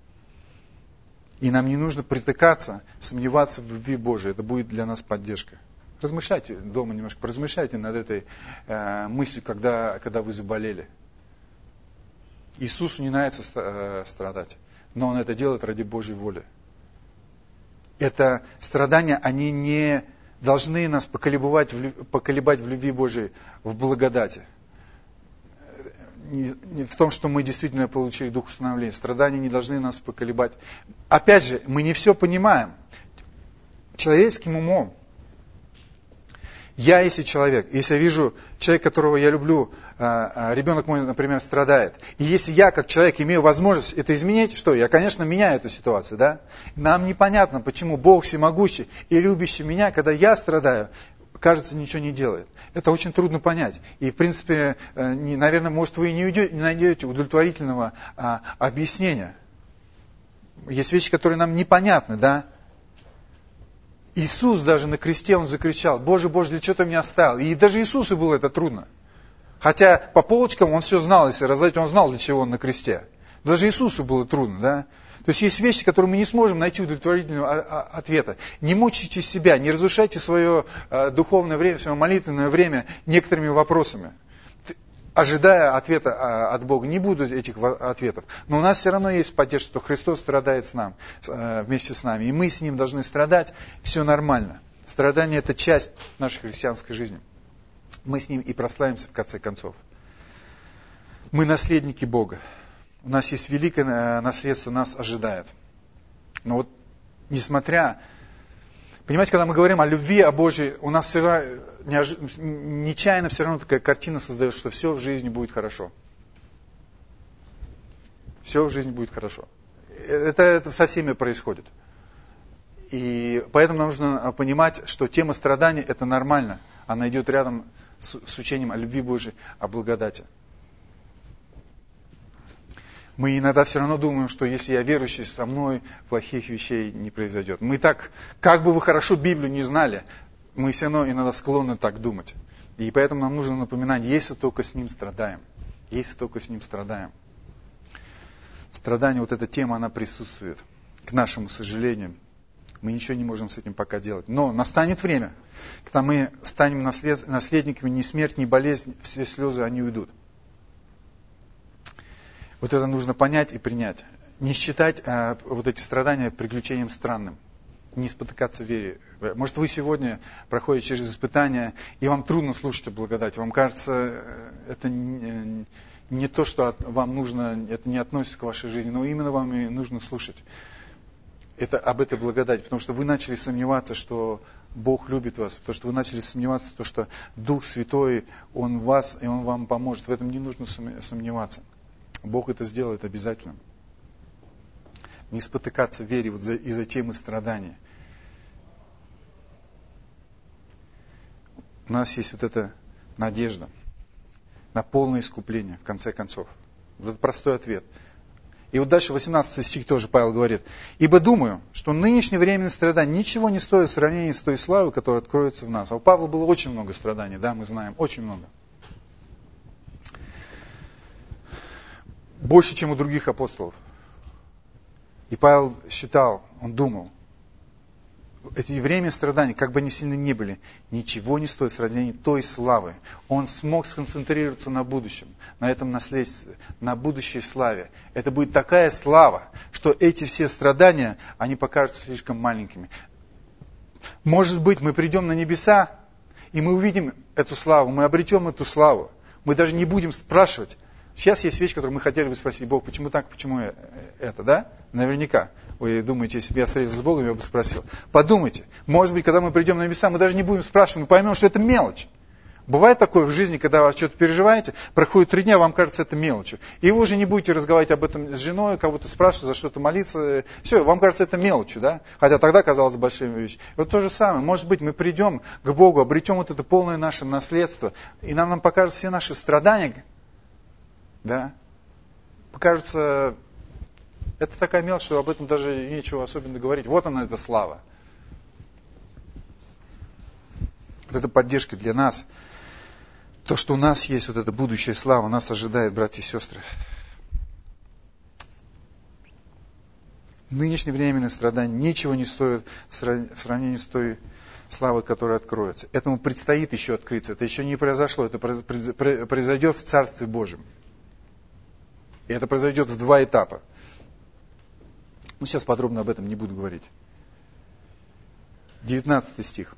И нам не нужно притыкаться, сомневаться в любви Божией. Это будет для нас поддержка. Размышляйте дома немножко, поразмышляйте над этой мыслью, когда вы заболели. Иисусу не нравится страдать, но Он это делает ради Божьей воли. Это страдания, они не должны нас поколебать в любви Божией, в благодати. Не в том, что мы действительно получили дух установления. Страдания не должны нас поколебать. Опять же, мы не все понимаем. Человеческим умом. Если я вижу человека, которого я люблю, ребенок мой, например, страдает, и если я, как человек, имею возможность это изменить, что? Я, конечно, меняю эту ситуацию, да? Нам непонятно, почему Бог всемогущий и любящий меня, когда я страдаю, кажется, ничего не делает. Это очень трудно понять. И, в принципе, наверное, может, вы и не найдете удовлетворительного объяснения. Есть вещи, которые нам непонятны, да? Иисус даже на кресте, Он закричал: «Боже, Боже, для чего Ты меня оставил?» И даже Иисусу было это трудно. Хотя по полочкам Он все знал, если разобрать, Он знал, для чего Он на кресте. Даже Иисусу было трудно, да? То есть вещи, которые мы не сможем найти удовлетворительного ответа. Не мучайте себя, не разрушайте свое духовное время, свое молитвенное время некоторыми вопросами. Ожидая ответа от Бога, не будет этих ответов. Но у нас все равно есть поддержка, что Христос страдает вместе с нами. И мы с Ним должны страдать, все нормально. Страдание – это часть нашей христианской жизни. Мы с Ним и прославимся в конце концов. Мы наследники Бога. У нас есть великое наследство, нас ожидает. Но вот несмотря... Понимаете, когда мы говорим о любви, о Божьей, у нас всегда нечаянно все равно такая картина создается, что все в жизни будет хорошо. Все в жизни будет хорошо. Это со всеми происходит. И поэтому нам нужно понимать, что тема страданий – это нормально. Она идет рядом с учением о любви Божьей, о благодати. Мы иногда все равно думаем, что если я верующий, со мной плохих вещей не произойдет. Мы так, как бы вы хорошо Библию не знали, мы все равно иногда склонны так думать. И поэтому нам нужно напоминать, если только с Ним страдаем. Если только с Ним страдаем. Страдание, вот эта тема, она присутствует. К нашему сожалению. Мы ничего не можем с этим пока делать. Но настанет время, когда мы станем наследниками, ни смерть, ни болезнь, все слезы, они уйдут. Вот это нужно понять и принять. Не считать вот эти страдания приключением странным. Не спотыкаться в вере. Может, вы сегодня проходите через испытания, и вам трудно слушать о благодати. Вам кажется, это не то, что вам нужно, это не относится к вашей жизни, но именно вам и нужно слушать об этой благодати. Потому что вы начали сомневаться, что Бог любит вас. Потому что вы начали сомневаться, что Дух Святой, Он в вас, и Он вам поможет. В этом не нужно сомневаться. Бог это сделает обязательно. Не спотыкаться в вере вот из-за темы страдания. У нас есть вот эта надежда на полное искупление, в конце концов. Вот это простой ответ. И вот дальше 18 стих тоже Павел говорит: «Ибо думаю, что нынешнее временное страдание ничего не стоит в сравнении с той славой, которая откроется в нас». А у Павла было очень много страданий, да, мы знаем, очень много. Больше, чем у других апостолов. И Павел считал, он думал, эти время страданий, как бы они сильны ни были, ничего не стоит сравнения той славы. Он смог сконцентрироваться на будущем, на этом наследстве, на будущей славе. Это будет такая слава, что эти все страдания, они покажутся слишком маленькими. Может быть, мы придем на небеса, и мы увидим эту славу, мы обретем эту славу. Мы даже не будем спрашивать. Сейчас есть вещь, которую мы хотели бы спросить: Бог, почему так, почему это, да? Наверняка. Вы думаете, если бы я встретился с Богом, я бы спросил. Подумайте, может быть, когда мы придем на небеса, мы даже не будем спрашивать, мы поймем, что это мелочь. Бывает такое в жизни, когда вы что-то переживаете, проходит 3 дня, вам кажется это мелочью. И вы уже не будете разговаривать об этом с женой, кого-то спрашивать, за что-то молиться. Все, вам кажется это мелочью, да? Хотя тогда казалось большой вещью. И вот то же самое. Может быть, мы придем к Богу, обретем вот это полное наше наследство, и нам покажут все наши страдания, да? Покажется, это такая мелочь, что об этом даже нечего особенно говорить. Вот она, эта слава. Вот это поддержка для нас. То, что у нас есть вот эта будущая слава, нас ожидает, братья и сестры. Нынешнее временное страдание ничего не стоит в сравнении с той славой, которая откроется. Этому предстоит еще открыться. Это еще не произошло. Это произойдет в Царстве Божьем. И это произойдет в 2 этапа. Ну, сейчас подробно об этом не буду говорить. 19 стих.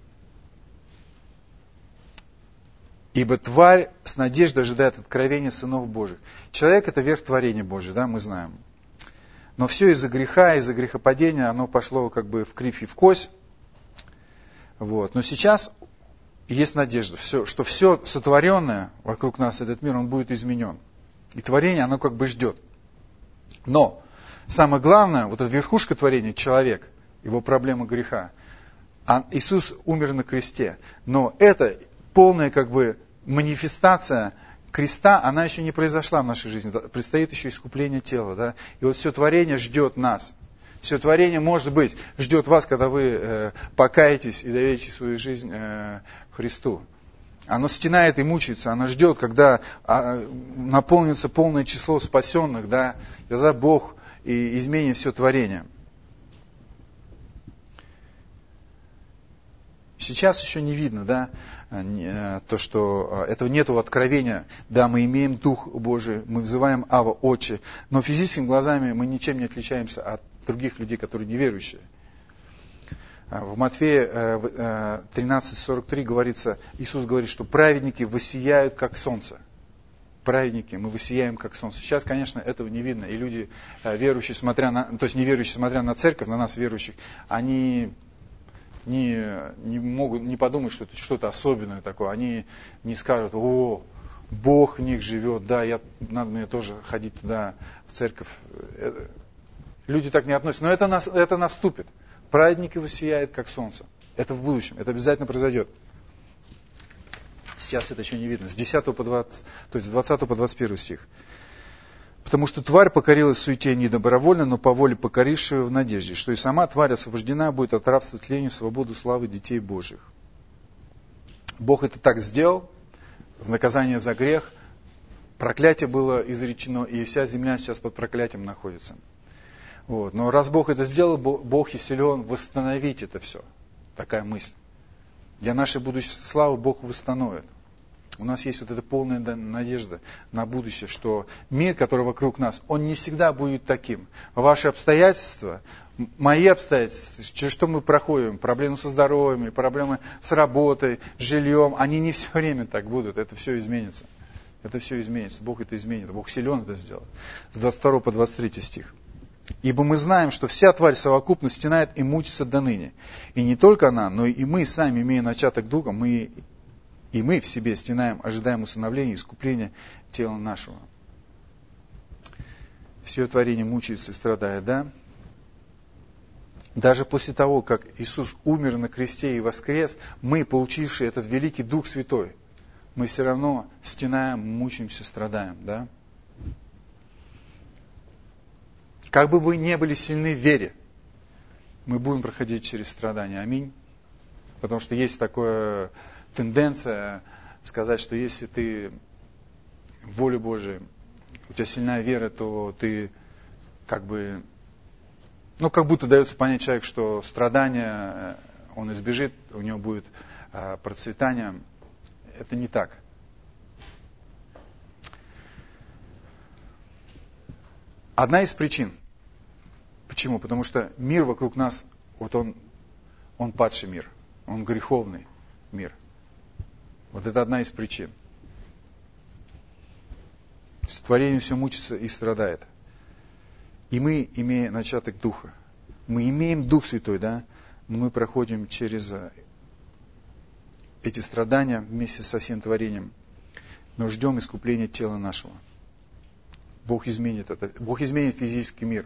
«Ибо тварь с надеждой ожидает откровения сынов Божьих». Человек — это верх творения Божьего, да, мы знаем. Но все из-за греха, из-за грехопадения, оно пошло как бы в кривь и в кось. Вот. Но сейчас есть надежда, что все сотворенное вокруг нас, этот мир, он будет изменен. И творение, оно как бы ждет. Но самое главное, вот эта верхушка творения, человек, его проблема греха. Иисус умер на кресте. Но это полная как бы манифестация креста, она еще не произошла в нашей жизни. Предстоит еще искупление тела. Да? И вот все творение ждет нас. Все творение, может быть, ждет вас, когда вы покаетесь и доверите свою жизнь Христу. Оно стенает и мучается, оно ждет, когда наполнится полное число спасенных, да, и тогда Бог и изменит все творение. Сейчас еще не видно, да, то, что этого нету откровения. Да, мы имеем Дух Божий, мы взываем Ава, Отче, но физическими глазами мы ничем не отличаемся от других людей, которые неверующие. В Матфея 13:43 говорится, Иисус говорит, что праведники воссияют, как солнце. Праведники, мы воссияем, как солнце. Сейчас, конечно, этого не видно. И люди, верующие, неверующие, смотря на церковь, на нас, верующих, они не могут не подумать, что это что-то особенное такое. Они не скажут: о, Бог в них живет, да, надо мне тоже ходить туда, в церковь. Люди так не относятся. Но это наступит. Праведники воссияют, как солнце. Это в будущем. Это обязательно произойдет. Сейчас это еще не видно. С 10 по 20, то есть с 20 по 21 стих. «Потому что тварь покорилась суете не добровольно, но по воле покорившего в надежде, что и сама тварь освобождена будет от рабства тлению в свободу славы детей Божьих». Бог это так сделал, в наказание за грех. Проклятие было изречено, и вся земля сейчас под проклятием находится. Вот. Но раз Бог это сделал, Бог и силен восстановить это все. Такая мысль. Для нашей будущей славы Бог восстановит. У нас есть вот эта полная надежда на будущее, что мир, который вокруг нас, он не всегда будет таким. Ваши обстоятельства, мои обстоятельства, через что мы проходим, проблемы со здоровьем, проблемы с работой, с жильем, они не все время так будут, это все изменится. Это все изменится, Бог это изменит, Бог силен это сделать. С 22 по 23 стих. «Ибо мы знаем, что вся тварь совокупно стенает и мучится до ныне. И не только она, но и мы сами, имея начаток духа, мы в себе стенаем, ожидаем усыновления и искупления тела нашего». Все творение мучается и страдает, да? Даже после того, как Иисус умер на кресте и воскрес, мы, получившие этот великий Дух Святой, мы все равно стенаем, мучаемся, страдаем, да? Как бы мы не были сильны в вере, мы будем проходить через страдания. Аминь. Потому что есть такая тенденция сказать, что если ты в воле Божией, у тебя сильная вера, то ты как бы, как будто дается понять человеку, что страдания, он избежит, у него будет процветание. Это не так. Одна из причин. Почему? Потому что мир вокруг нас, вот он падший мир, он греховный мир. Вот это одна из причин. Творение все мучится и страдает. И мы, имея начаток Духа, мы имеем Дух Святой, да, но мы проходим через эти страдания вместе со всем творением, но ждем искупления тела нашего. Бог изменит это. Бог изменит физический мир.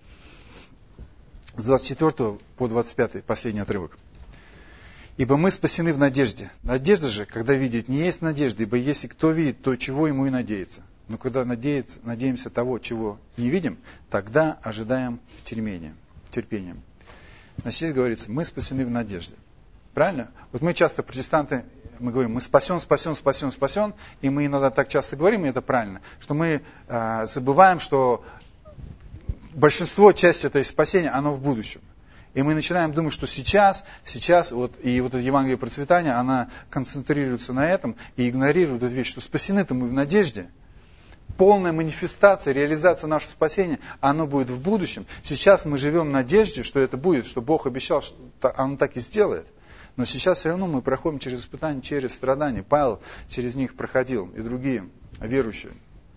С 24 по 25, последний отрывок. «Ибо мы спасены в надежде. Надежда же, когда видит, не есть надежда, ибо если кто видит, то чего ему и надеяться. Но когда надеемся того, чего не видим, тогда ожидаем терпением». Значит, здесь говорится, мы спасены в надежде. Правильно? Вот мы часто, протестанты, мы говорим, мы спасен, и мы иногда так часто говорим, и это правильно, что мы забываем, что большинство, часть этого спасения, оно в будущем. И мы начинаем думать, что сейчас, вот, и вот это Евангелие процветания, она концентрируется на этом и игнорирует эту вещь, что спасены-то мы в надежде. Полная манифестация, реализация нашего спасения, оно будет в будущем. Сейчас мы живем в надежде, что это будет, что Бог обещал, что оно так и сделает. Но сейчас все равно мы проходим через испытания, через страдания. Павел через них проходил, и другие верующие.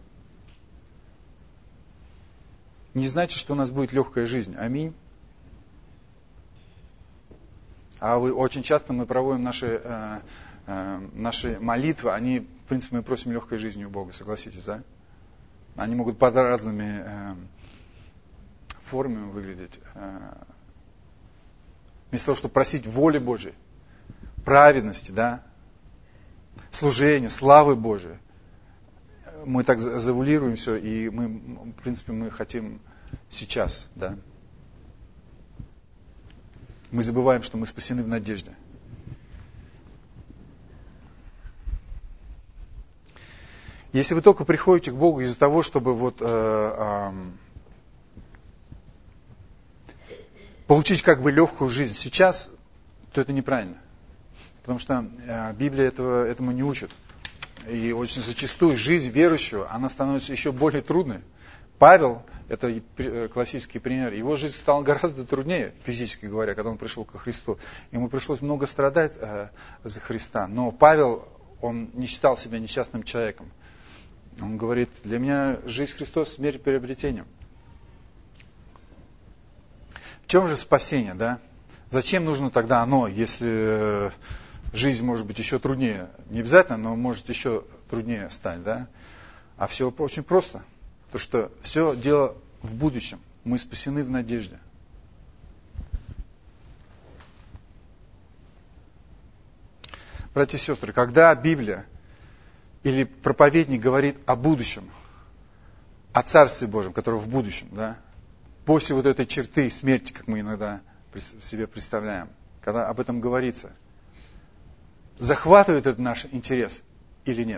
Не значит, что у нас будет легкая жизнь. Аминь. А очень часто мы проводим наши молитвы, они, в принципе, мы просим легкой жизни у Бога, согласитесь, да? Они могут под разными формами выглядеть. Вместо того, чтобы просить воли Божьей, праведности, да, служения, славы Божией, мы так завуалируем все, и мы, в принципе, мы хотим сейчас, да. Мы забываем, что мы спасены в надежде. Если вы только приходите к Богу из-за того, чтобы вот получить как бы легкую жизнь сейчас, то это неправильно. Потому что Библия этому не учит. И очень зачастую жизнь верующего, она становится еще более трудной. Павел, это классический пример, его жизнь стала гораздо труднее, физически говоря, когда он пришел ко Христу. Ему пришлось много страдать за Христа. Но Павел, он не считал себя несчастным человеком. Он говорит, для меня жизнь Христос, смерть приобретением. В чем же спасение, да? Зачем нужно тогда оно, если жизнь может быть еще труднее? Не обязательно, но может еще труднее стать, да? А все очень просто. То, что все дело в будущем. Мы спасены в надежде. Братья и сестры, когда Библия или проповедник говорит о будущем, о Царстве Божьем, которое в будущем, да, после вот этой черты смерти, как мы иногда себе представляем, когда об этом говорится, захватывает это наш интерес или нет?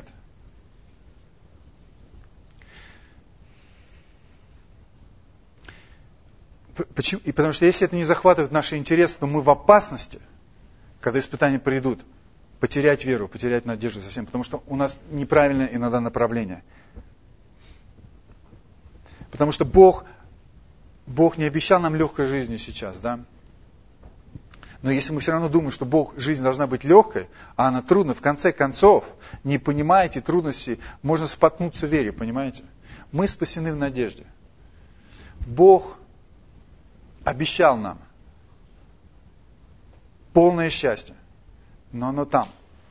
Почему? И потому что если это не захватывает наш интерес, то мы в опасности, когда испытания придут, потерять веру, потерять надежду совсем, потому что у нас неправильное иногда направление. Потому что Бог не обещал нам легкой жизни сейчас, да? Но если мы все равно думаем, что жизнь должна быть легкой, а она трудна, в конце концов, не понимая эти трудности, можно споткнуться в вере, понимаете? Мы спасены в надежде. Бог обещал нам полное счастье, но оно там.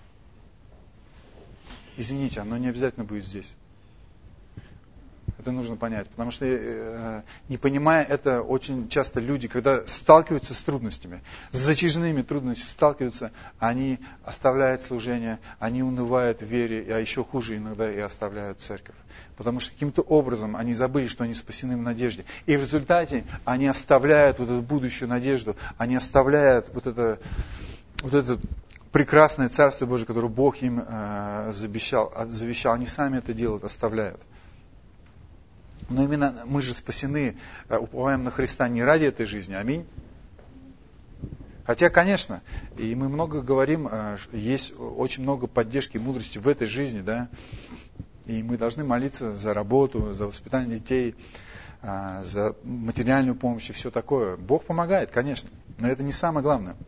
Извините, оно не обязательно будет здесь. Это нужно понять, потому что, не понимая это, очень часто люди, когда сталкиваются с трудностями, с затяжными трудностями сталкиваются, они оставляют служение, они унывают в вере, а еще хуже иногда и оставляют церковь. Потому что каким-то образом они забыли, что они спасены в надежде. И в результате они оставляют вот эту будущую надежду, они оставляют вот это прекрасное Царство Божие, которое Бог им завещал. Они сами это делают, оставляют. Но именно мы же спасены, уповаем на Христа не ради этой жизни, аминь. Хотя, конечно, и мы много говорим, есть очень много поддержки и мудрости в этой жизни, да, и мы должны молиться за работу, за воспитание детей, за материальную помощь и все такое. Бог помогает, конечно, но это не самое главное.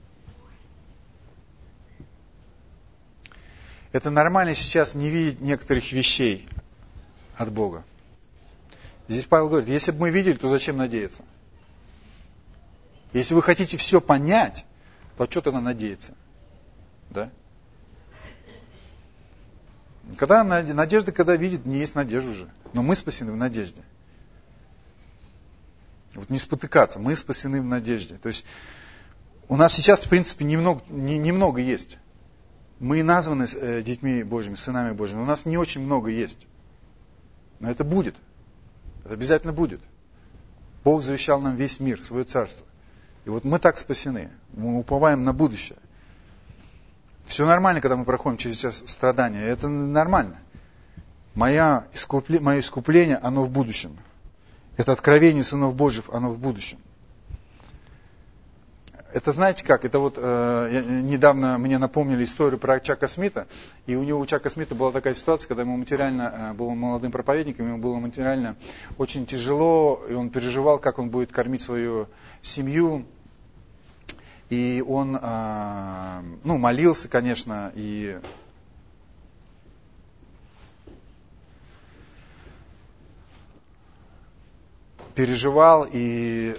Это нормально сейчас не видеть некоторых вещей от Бога. Здесь Павел говорит, если бы мы видели, то зачем надеяться? Если вы хотите все понять, то что тогда надеяться? Да? Надежда, когда видит, не есть надежда уже. Но мы спасены в надежде. Вот не спотыкаться, мы спасены в надежде. То есть у нас сейчас, в принципе, немного есть. Мы названы детьми Божьими, сынами Божьими. У нас не очень много есть. Но это будет. Это обязательно будет. Бог завещал нам весь мир, свое царство. И вот мы так спасены. Мы уповаем на будущее. Все нормально, когда мы проходим через страдания. Это нормально. Мое искупление, оно в будущем. Это откровение сынов Божьих, оно в будущем. Это знаете как? Это вот недавно мне напомнили историю про Чака Смита. И у Чака Смита была такая ситуация, когда ему материально, был молодым проповедником, ему было материально очень тяжело, и он переживал, как он будет кормить свою семью. И он молился, конечно, и переживал, и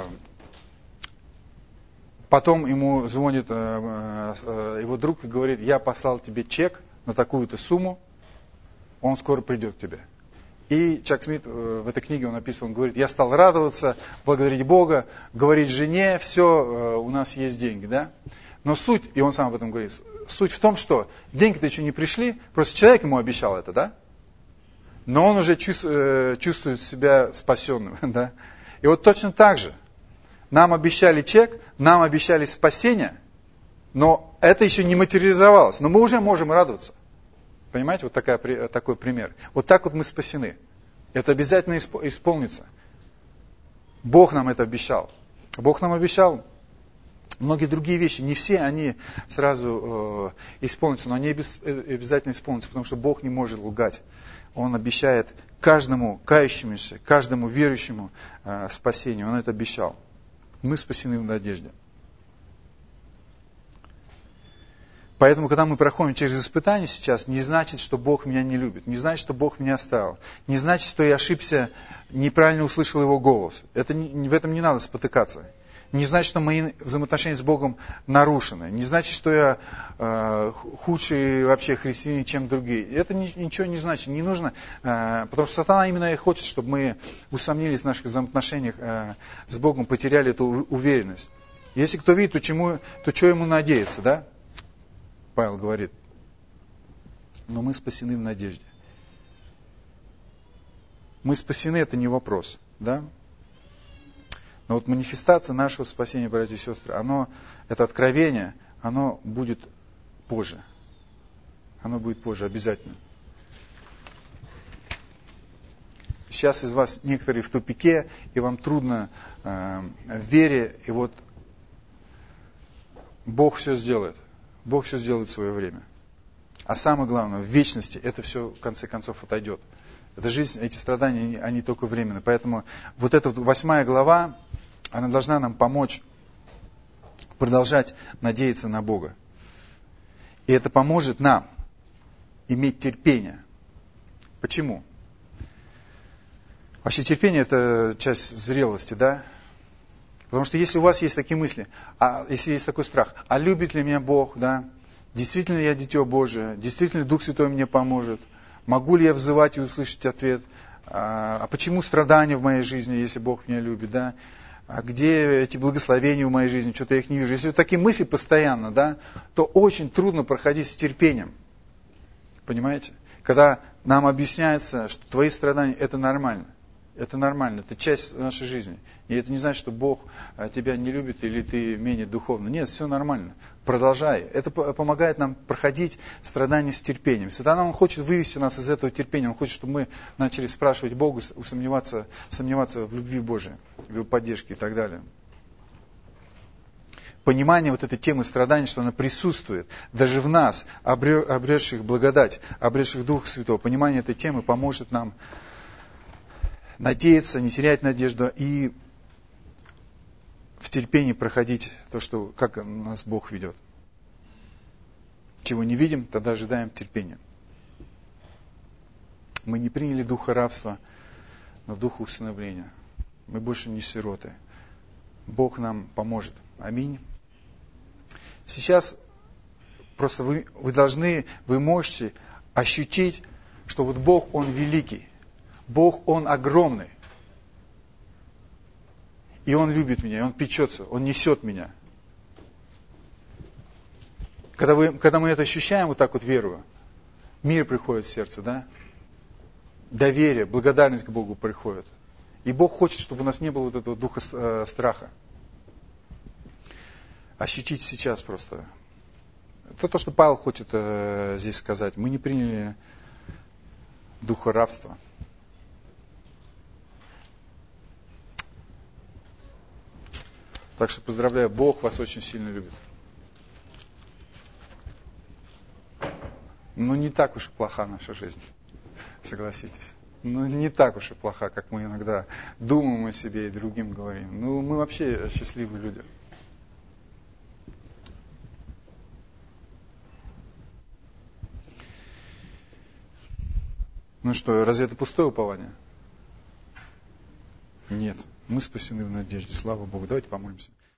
потом ему звонит его друг и говорит, я послал тебе чек на такую-то сумму, он скоро придет к тебе. И Чак Смит в этой книге он написан, он говорит, я стал радоваться, благодарить Бога, говорить жене, все, у нас есть деньги, да? Но суть, и он сам об этом говорит, суть в том, что деньги-то еще не пришли, просто человек ему обещал это, да? Но он уже чувствует себя спасенным, да? И вот точно так же. Нам обещали чек, нам обещали спасение, но это еще не материализовалось. Но мы уже можем радоваться. Понимаете, вот такой пример. Вот так вот мы спасены. Это обязательно исполнится. Бог нам это обещал. Бог нам обещал многие другие вещи. Не все они сразу исполнятся, но они обязательно исполнятся, потому что Бог не может лгать. Он обещает каждому кающемуся, каждому верующему спасению. Он это обещал. Мы спасены в надежде. Поэтому, когда мы проходим через испытания сейчас, не значит, что Бог меня не любит, не значит, что Бог меня оставил, не значит, что я ошибся, неправильно услышал Его голос. В этом не надо спотыкаться. Не значит, что мои взаимоотношения с Богом нарушены. Не значит, что я худший вообще христианин, чем другие. Это ничего не значит. Не нужно, потому что сатана именно и хочет, чтобы мы усомнились в наших взаимоотношениях с Богом, потеряли эту уверенность. Если кто видит, то что ему надеяться, да? Павел говорит, но мы спасены в надежде. Мы спасены, это не вопрос, да? Но вот манифестация нашего спасения, братья и сестры, это откровение, оно будет позже. Оно будет позже, обязательно. Сейчас из вас некоторые в тупике, и вам трудно в вере, и вот Бог все сделает. Бог все сделает в свое время. А самое главное, в вечности это все в конце концов отойдет. Эта жизнь, эти страдания, они только временны. Поэтому вот эта 8 глава, она должна нам помочь продолжать надеяться на Бога. И это поможет нам иметь терпение. Почему? Вообще терпение – это часть зрелости, да? Потому что если у вас есть такие мысли, если есть такой страх, а любит ли меня Бог, да? Действительно ли я дитё Божие? Действительно ли Дух Святой мне поможет? Могу ли я взывать и услышать ответ? А почему страдания в моей жизни, если Бог меня любит, да? А где эти благословения в моей жизни? Что-то я их не вижу. Если вот такие мысли постоянно, да, то очень трудно проходить с терпением. Понимаете? Когда нам объясняется, что твои страдания – это нормально. Это нормально, это часть нашей жизни. И это не значит, что Бог тебя не любит или ты менее духовный. Нет, все нормально. Продолжай. Это помогает нам проходить страдания с терпением. Сатана, он хочет вывести нас из этого терпения. Он хочет, чтобы мы начали спрашивать Бога, сомневаться в любви Божией, в Его поддержке и так далее. понимание вот этой темы страданий, что она присутствует даже в нас, обретших благодать, обретших Духа Святого. Понимание этой темы поможет нам надеяться, не терять надежду и в терпении проходить то, что, как нас Бог ведет. Чего не видим, тогда ожидаем терпения. Мы не приняли духа рабства, но духа усыновления. Мы больше не сироты. Бог нам поможет. Аминь. Сейчас просто вы можете ощутить, что вот Бог, Он великий. Бог, Он огромный. И Он любит меня, и Он печется, Он несет меня. Когда мы это ощущаем, вот так вот верую, мир приходит в сердце, да? Доверие, благодарность к Богу приходит. И Бог хочет, чтобы у нас не было вот этого духа страха. Ощутите сейчас просто. Это то, что Павел хочет здесь сказать. Мы не приняли духа рабства. Так что поздравляю, Бог вас очень сильно любит. Ну, не так уж и плоха наша жизнь, согласитесь. Ну, не так уж и плоха, как мы иногда думаем о себе и другим говорим. Ну, мы вообще счастливые люди. Ну что, разве это пустое упование? Нет, мы спасены в надежде. Слава Богу. Давайте помолимся.